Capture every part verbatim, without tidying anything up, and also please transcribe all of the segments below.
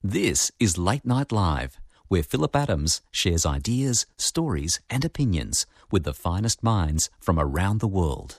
This is Late Night Live, where Philip Adams shares ideas, stories and opinions with the finest minds from around the world.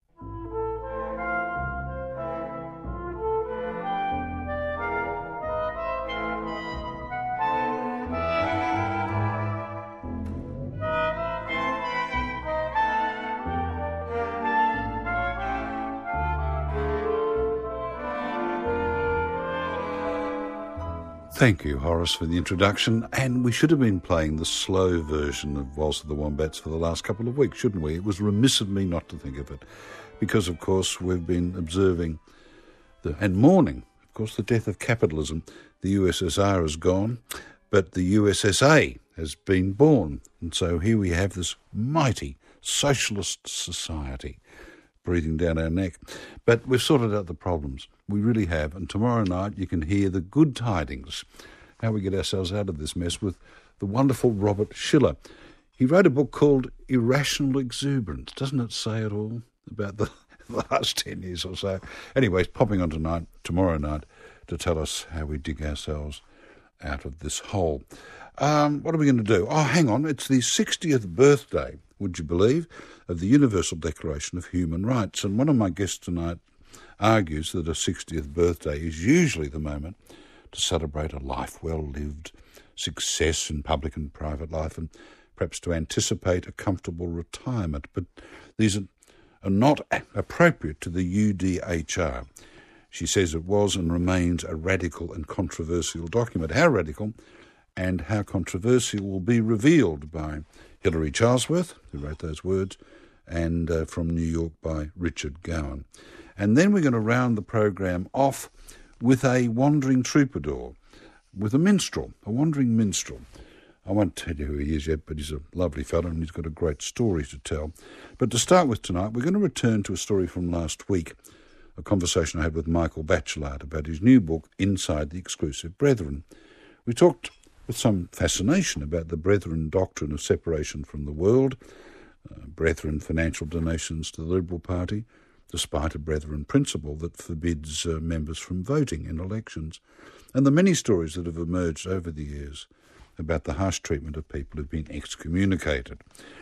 Thank you, Horace, for the introduction. And we should have been playing the slow version of Waltz of the Wombats for the last couple of weeks, shouldn't we? It was remiss of me not to think of it because, of course, we've been observing the, and mourning, of course, the death of capitalism. The U S S R is gone, but the U S S A has been born. And so here we have this mighty socialist society breathing down our neck. But we've sorted out the problems. We really have. And tomorrow night you can hear the good tidings, how we get ourselves out of this mess, with the wonderful Robert Schiller. He wrote a book called Irrational Exuberance. Doesn't it say it all about the, the last ten years or so? Anyway, he's popping on tonight, tomorrow night, to tell us how we dig ourselves out of this hole. Um, what are we going to do? Oh, hang on. It's the sixtieth birthday, would you believe, of the Universal Declaration of Human Rights. And one of my guests tonight argues that a sixtieth birthday is usually the moment to celebrate a life well lived, success in public and private life, and perhaps to anticipate a comfortable retirement. But these are, are not appropriate to the U D H R. She says it was and remains a radical and controversial document. How radical and how controversial will be revealed by Hilary Charlesworth, who wrote those words, and uh, from New York by Richard Gowan. And then we're going to round the program off with a wandering troubadour, with a minstrel, a wandering minstrel. I won't tell you who he is yet, but he's a lovely fellow and he's got a great story to tell. But to start with tonight, we're going to return to a story from last week, a conversation I had with Michael Bachelard about his new book, Inside the Exclusive Brethren. We talked with some fascination about the Brethren doctrine of separation from the world, uh, Brethren financial donations to the Liberal Party, despite a Brethren principle that forbids uh, members from voting in elections, and the many stories that have emerged over the years about the harsh treatment of people who've been excommunicated.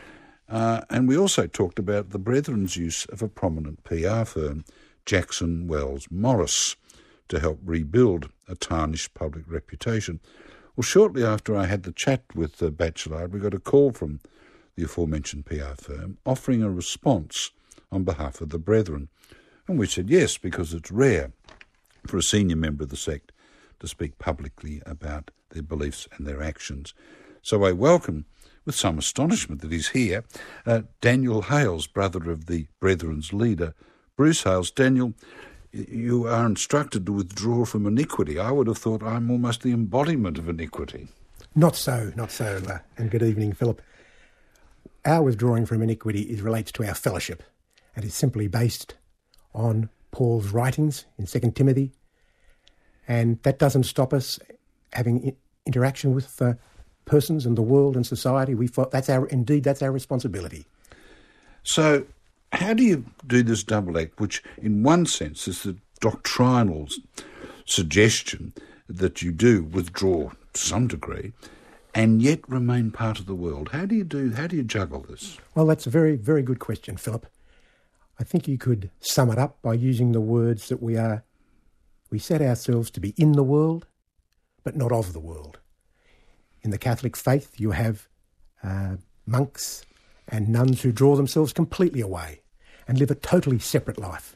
Uh, and we also talked about the Brethren's use of a prominent P R firm, Jackson Wells Morris, to help rebuild a tarnished public reputation. Well, shortly after I had the chat with uh, Bachelard, we got a call from the aforementioned P R firm offering a response on behalf of the Brethren. And we said yes, because it's rare for a senior member of the sect to speak publicly about their beliefs and their actions. So I welcome, with some astonishment that he's here, uh, Daniel Hales, brother of the Brethren's leader, Bruce Hales. Daniel, you are instructed to withdraw from iniquity. I would have thought I'm almost the embodiment of iniquity. Not so, not so. Uh, and good evening, Philip. Our withdrawing from iniquity is, relates to our fellowship and is simply based on Paul's writings in Second Timothy. And that doesn't stop us having I- interaction with uh, persons and the world and society. We fo- that's our indeed that's our responsibility. So how do you do this double act, which in one sense is the doctrinal suggestion that you do withdraw to some degree and yet remain part of the world? How do you do, how do you juggle this? Well, that's a very, very good question, Philip. I think you could sum it up by using the words that we are, we set ourselves to be in the world, but not of the world. In the Catholic faith, you have uh, monks and nuns who draw themselves completely away and live a totally separate life.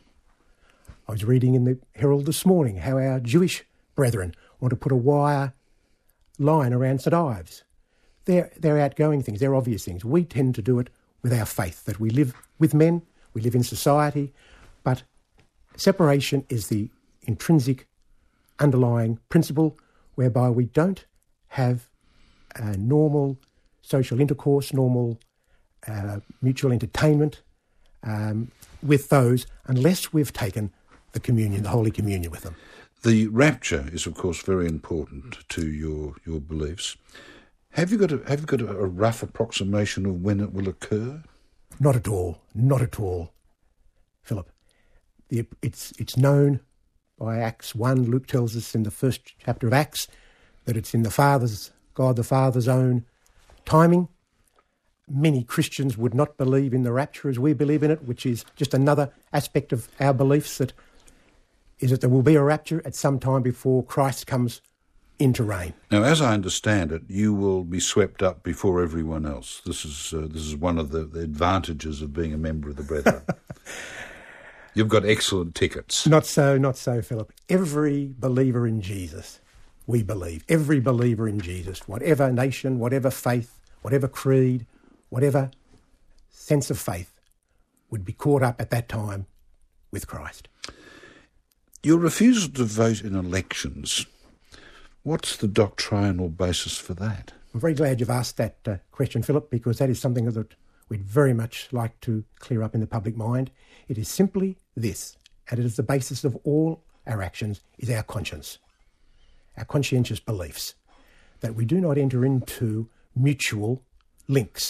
I was reading in the Herald this morning how our Jewish brethren want to put a wire line around St Ives. They're, they're outgoing things, they're obvious things. We tend to do it with our faith, that we live with men, we live in society, but separation is the intrinsic underlying principle whereby we don't have uh, normal social intercourse, normal uh, mutual entertainment um, with those unless we've taken the communion, the Holy Communion with them. The rapture is, of course, very important to your your beliefs. Have you got a, have you got a, a rough approximation of when it will occur? Not at all. Not at all, Philip. The, it's it's known by Acts one. Luke tells us in the first chapter of Acts that it's in the Father's, God the Father's own timing. Many Christians would not believe in the rapture as we believe in it, which is just another aspect of our beliefs, that is that there will be a rapture at some time before Christ comes into reign. Now, as I understand it, you will be swept up before everyone else. This is uh, this is one of the, the advantages of being a member of the Brethren. You've got excellent tickets. Not so, not so, Philip. Every believer in Jesus, we believe, every believer in Jesus, whatever nation, whatever faith, whatever creed, whatever sense of faith, would be caught up at that time with Christ. Your refusal to vote in elections, what's the doctrinal basis for that? I'm very glad you've asked that uh, question, Philip, because that is something that we'd very much like to clear up in the public mind. It is simply this, and it is the basis of all our actions, is our conscience, our conscientious beliefs, that we do not enter into mutual links.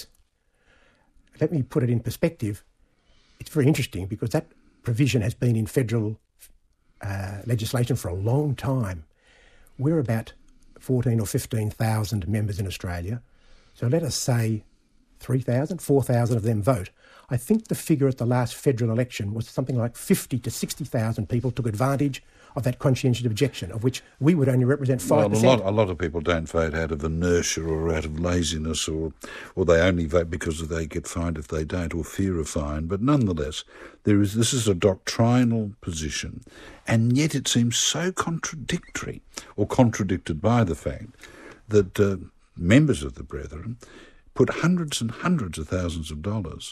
Let me put it in perspective. It's very interesting because that provision has been in federal uh, legislation for a long time. We're about fourteen or fifteen thousand members in Australia. So let us say three thousand, four thousand of them vote. I think the figure at the last federal election was something like fifty to sixty thousand people took advantage of that conscientious objection, of which we would only represent five percent. Well, a lot, a lot of people don't vote out of inertia or out of laziness, or or they only vote because they get fined if they don't, or fear of fine. But nonetheless, there is this is a doctrinal position, and yet it seems so contradictory, or contradicted by the fact that uh, members of the Brethren put hundreds and hundreds of thousands of dollars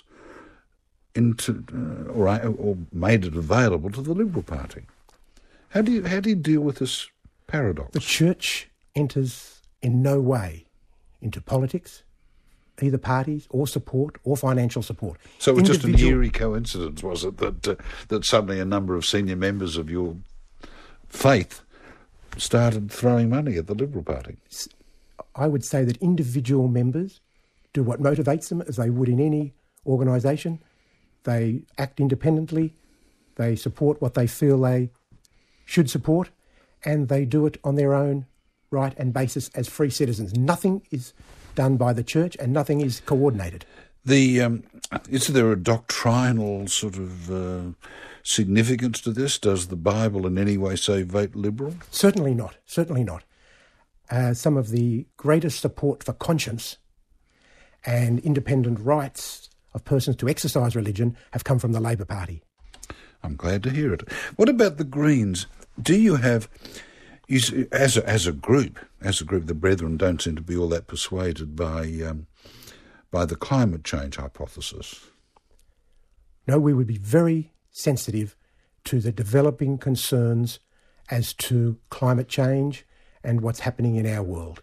into, uh, or, or made it available to the Liberal Party. How do you how do you deal with this paradox? The Church enters in no way into politics, either parties or support or financial support. So it was Individual... just an eerie coincidence, was it, that uh, that suddenly a number of senior members of your faith started throwing money at the Liberal Party? I would say that individual members do what motivates them, as they would in any organisation. They act independently, they support what they feel they should support, and they do it on their own right and basis as free citizens. Nothing is done by the Church and nothing is coordinated. The um, is there a doctrinal sort of uh, significance to this? Does the Bible in any way say vote Liberal? Certainly not, certainly not. Uh, some of the greatest support for conscience and independent rights of persons to exercise religion have come from the Labor Party. I'm glad to hear it. What about the Greens? Do you have, you, as a, as a group, as a group, the Brethren don't seem to be all that persuaded by um, by the climate change hypothesis? No, we would be very sensitive to the developing concerns as to climate change and what's happening in our world.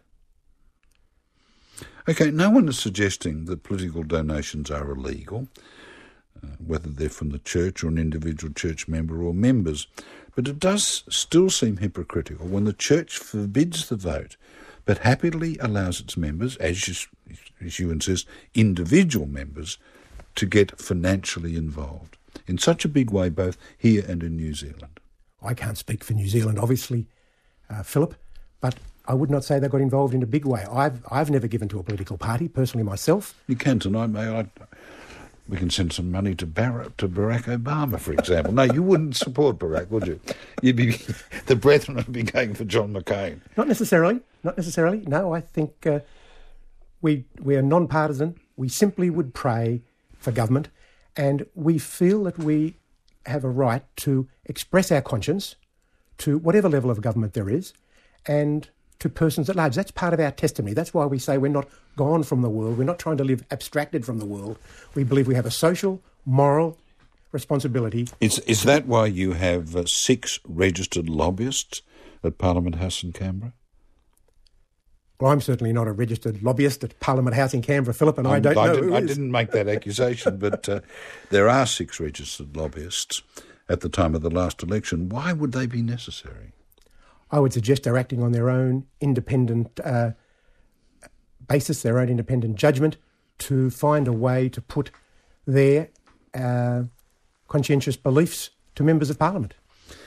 Okay, no one is suggesting that political donations are illegal, uh, whether they're from the church or an individual church member or members. But it does still seem hypocritical when the church forbids the vote, but happily allows its members, as you, as you insist, individual members, to get financially involved in such a big way, both here and in New Zealand. I can't speak for New Zealand, obviously, uh, Philip, but I would not say they got involved in a big way. I've I've never given to a political party, personally myself. You can tonight, may I? We can send some money to Barack, to Barack Obama, for example. No, you wouldn't support Barack, would you? You'd be, the Brethren would be going for John McCain. Not necessarily, not necessarily. No, I think uh, we we are non-partisan. We simply would pray for government, and we feel that we have a right to express our conscience to whatever level of government there is, and to persons at large. That's part of our testimony. That's why we say we're not gone from the world. We're not trying to live abstracted from the world. We believe we have a social, moral responsibility. Is, is that why you have uh, six registered lobbyists at Parliament House in Canberra? Well, I'm certainly not a registered lobbyist at Parliament House in Canberra, Philip, and um, I don't I know didn't, who I is. didn't make that accusation, but uh, there are six registered lobbyists at the time of the last election. Why would they be necessary? I would suggest they're acting on their own independent uh, basis, their own independent judgment, to find a way to put their uh, conscientious beliefs to members of Parliament.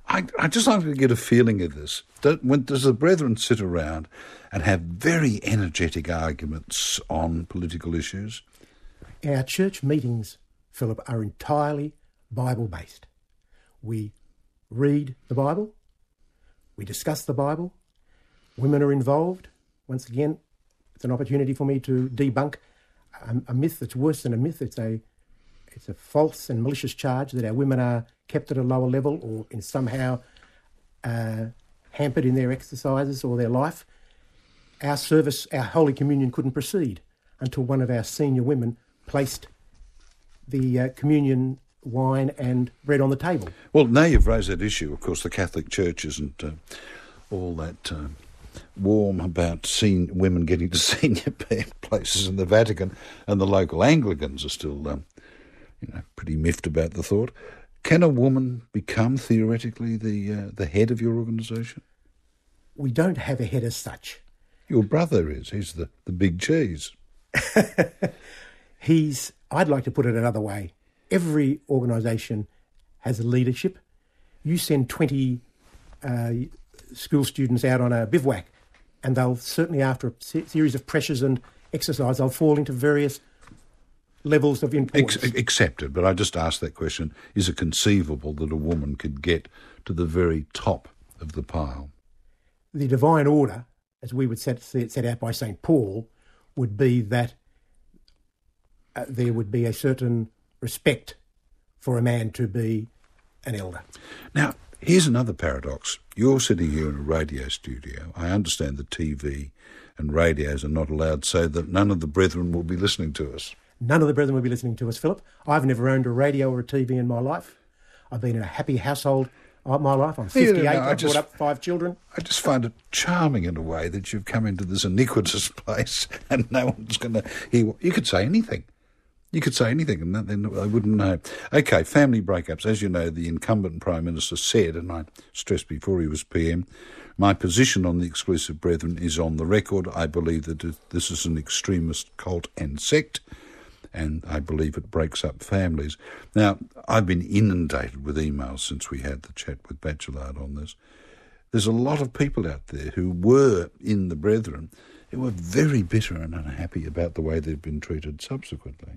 I, I just like to get a feeling of this. Do, when, does the brethren sit around and have very energetic arguments on political issues? Our church meetings, Philip, are entirely Bible-based. We read the Bible, we discuss the Bible, women are involved. Once again, it's an opportunity for me to debunk a, a myth that's worse than a myth. It's a it's a false and malicious charge that our women are kept at a lower level or in somehow uh, hampered in their exercises or their life. Our service, our Holy Communion couldn't proceed until one of our senior women placed the uh, communion wine and bread on the table. Well, now you've raised that issue. Of course, the Catholic Church isn't uh, all that uh, warm about seeing women getting to senior places in the Vatican, and the local Anglicans are still, um, you know, pretty miffed about the thought. Can a woman become theoretically the uh, the head of your organisation? We don't have a head as such. Your brother is. He's the, the big cheese. He's. I'd like to put it another way. Every organisation has a leadership. You send twenty uh, school students out on a bivouac, and they'll certainly, after a se- series of pressures and exercise, they'll fall into various levels of importance. Ex- accepted, but I just asked that question. Is it conceivable that a woman could get to the very top of the pile? The divine order, as we would set, see it set out by Saint Paul, would be that uh, there would be a certain respect for a man to be an elder. Now, here's another paradox. You're sitting here in a radio studio. I understand that T V and radios are not allowed, so that none of the brethren will be listening to us. None of the brethren will be listening to us, Philip. I've never owned a radio or a T V in my life. I've been in a happy household all my life. I'm fifty-eight. Yeah, no, I I've just, brought up five children. I just find it charming in a way that you've come into this iniquitous place and no one's going to hear. You could say anything. You could say anything and then they wouldn't know. OK, family breakups. As you know, the incumbent Prime Minister said, and I stressed before he was P M, my position on the exclusive brethren is on the record. I believe that this is an extremist cult and sect, and I believe it breaks up families. Now, I've been inundated with emails since we had the chat with Bachelard on this. There's a lot of people out there who were in the brethren who were very bitter and unhappy about the way they've been treated subsequently.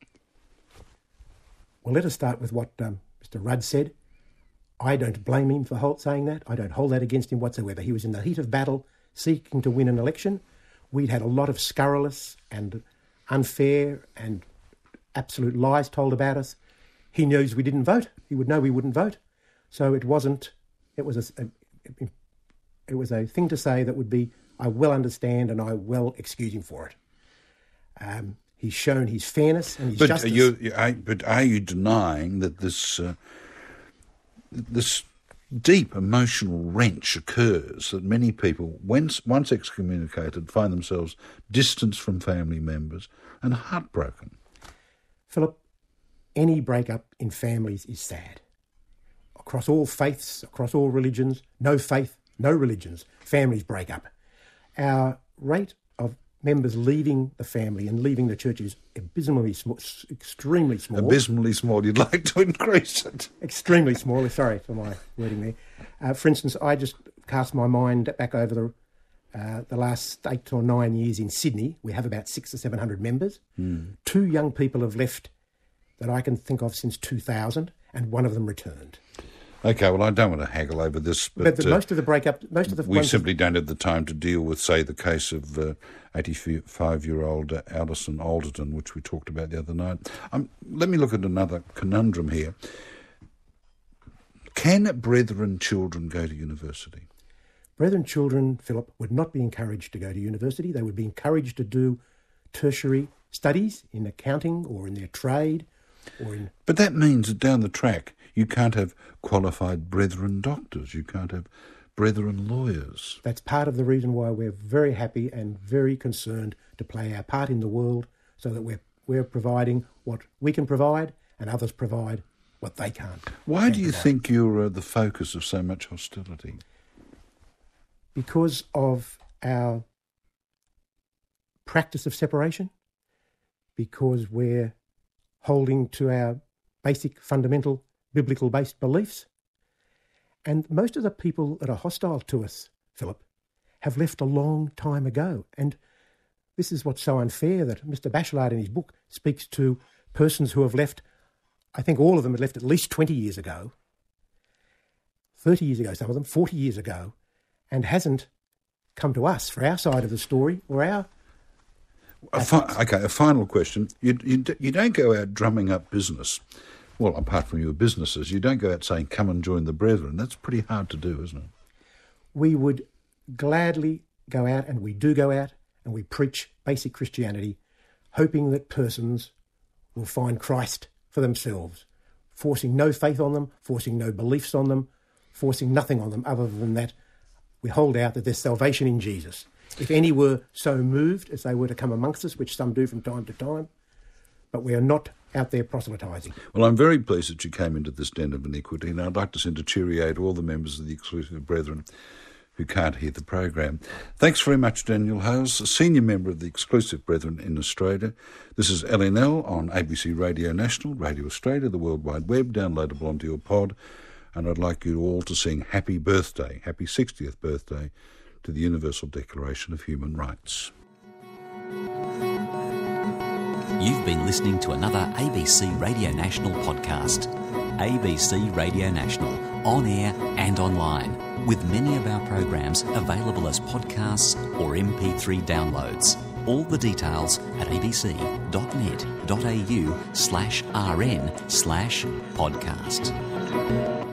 Well, let us start with what um, Mister Rudd said. I don't blame him for hold, saying that. I don't hold that against him whatsoever. He was in the heat of battle, seeking to win an election. We'd had a lot of scurrilous and unfair and absolute lies told about us. He knows we didn't vote. He would know we wouldn't vote. So it wasn't, it was a, a, it was a thing to say that would be, I well understand and I well excuse him for it. Um, he's shown his fairness and his but justice. Are you, you, are, but are you denying that this, uh, this deep emotional wrench occurs, that many people, once, once excommunicated, find themselves distanced from family members and heartbroken? Philip, any breakup in families is sad. Across all faiths, across all religions, no faith, no religions, families break up. Our rate of members leaving the family and leaving the church is abysmally small, extremely small. Abysmally small. You'd like to increase it. Extremely small. Sorry for my wording there. Uh, for instance, I just cast my mind back over the uh, the last eight or nine years in Sydney. We have about six or seven hundred members. Mm. Two young people have left that I can think of since two thousand, and one of them returned. OK, well, I don't want to haggle over this, but, but the, uh, most of the breakup, most of the we ones simply don't have the time to deal with, say, the case of uh, eighty-five-year-old uh, Alison Alderton, which we talked about the other night. Um, let me look at another conundrum here. Can brethren children go to university? Brethren children, Philip, would not be encouraged to go to university. They would be encouraged to do tertiary studies in accounting or in their trade or in... But that means that down the track you can't have qualified brethren doctors, you can't have brethren lawyers. That's part of the reason why we're very happy and very concerned to play our part in the world, so that we're we're providing what we can provide and others provide what they can't. Why do you provide. think you're uh, the focus of so much hostility? Because of our practice of separation, because we're holding to our basic fundamental biblical-based beliefs, And most of the people that are hostile to us, Philip, have left a long time ago. And this is what's so unfair, that Mister Bachelard in his book speaks to persons who have left, I think all of them had left at least twenty years ago, thirty years ago, some of them, forty years ago, and hasn't come to us for our side of the story or our... A fi- okay, a final question. You, you, you don't go out drumming up business. Well, apart from your businesses, you don't go out saying, come and join the brethren. That's pretty hard to do, isn't it? We would gladly go out, and we do go out, and we preach basic Christianity, hoping that persons will find Christ for themselves, forcing no faith on them, forcing no beliefs on them, forcing nothing on them other than that we hold out that there's salvation in Jesus. If any were so moved as they were to come amongst us, which some do from time to time, but we are not out there proselytising. Well, I'm very pleased that you came into this den of iniquity, and I'd like to send a cheerio to all the members of the Exclusive Brethren who can't hear the program. Thanks very much, Daniel Howes, a senior member of the Exclusive Brethren in Australia. This is L N L on A B C Radio National, Radio Australia, the World Wide Web, downloadable onto your pod, and I'd like you all to sing happy birthday, happy sixtieth birthday to the Universal Declaration of Human Rights. You've been listening to another A B C Radio National podcast. A B C Radio National, on air and online, with many of our programs available as podcasts or M P three downloads. All the details at abc.net.au slash rn slash podcast.